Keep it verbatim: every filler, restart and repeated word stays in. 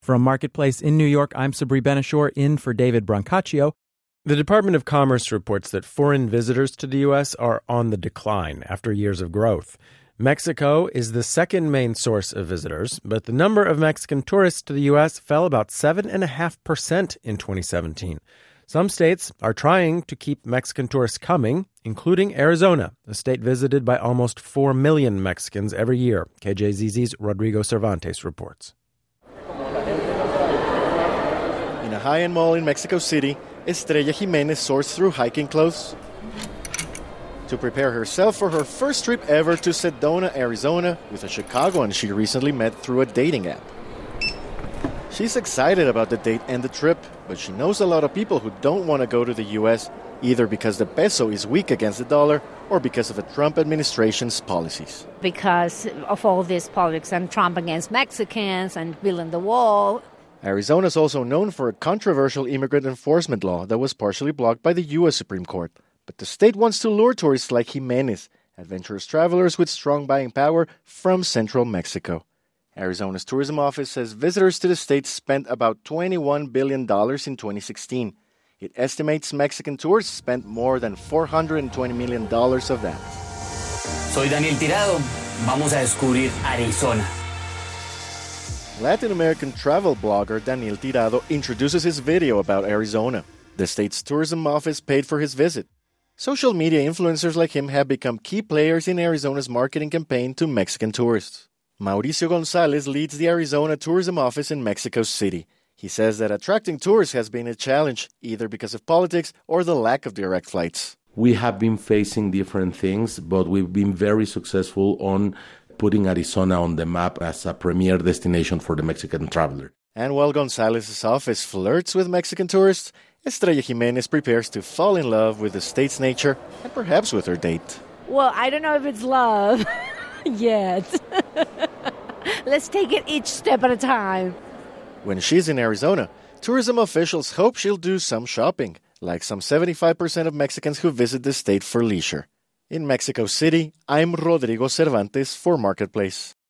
From Marketplace in New York, I'm Sabri Ben-Achour, in for David Brancaccio. The Department of Commerce reports that foreign visitors to the U S are on the decline after years of growth. Mexico is the second main source of visitors, but the number of Mexican tourists to the U S fell about seven point five percent in twenty seventeen. Some states are trying to keep Mexican tourists coming, including Arizona, a state visited by almost four million Mexicans every year. K J Z Z's Rodrigo Cervantes reports. In a high-end mall in Mexico City, Estrella Jimenez sorts through hiking clothes to prepare herself for her first trip ever to Sedona, Arizona, with a Chicagoan she recently met through a dating app. She's excited about the date and the trip, but she knows a lot of people who don't want to go to the U S, either because the peso is weak against the dollar or because of the Trump administration's policies. Because of all this politics and Trump against Mexicans and building the wall. Arizona is also known for a controversial immigrant enforcement law that was partially blocked by the U S Supreme Court. But the state wants to lure tourists like Jimenez, adventurous travelers with strong buying power from central Mexico. Arizona's tourism office says visitors to the state spent about twenty-one billion dollars in twenty sixteen. It estimates Mexican tourists spent more than four hundred twenty million dollars of that. Soy Daniel Tirado. Vamos a descubrir Arizona. Latin American travel blogger Daniel Tirado introduces his video about Arizona. The state's tourism office paid for his visit. Social media influencers like him have become key players in Arizona's marketing campaign to Mexican tourists. Mauricio Gonzalez leads the Arizona Tourism Office in Mexico City. He says that attracting tourists has been a challenge, either because of politics or the lack of direct flights. We have been facing different things, but we've been very successful on putting Arizona on the map as a premier destination for the Mexican traveler. And while Gonzalez's office flirts with Mexican tourists, Estrella Jimenez prepares to fall in love with the state's nature and perhaps with her date. Well, I don't know if it's love yet. Let's take it each step at a time. When she's in Arizona, tourism officials hope she'll do some shopping, like some seventy-five percent of Mexicans who visit the state for leisure. In Mexico City, I'm Rodrigo Cervantes for Marketplace.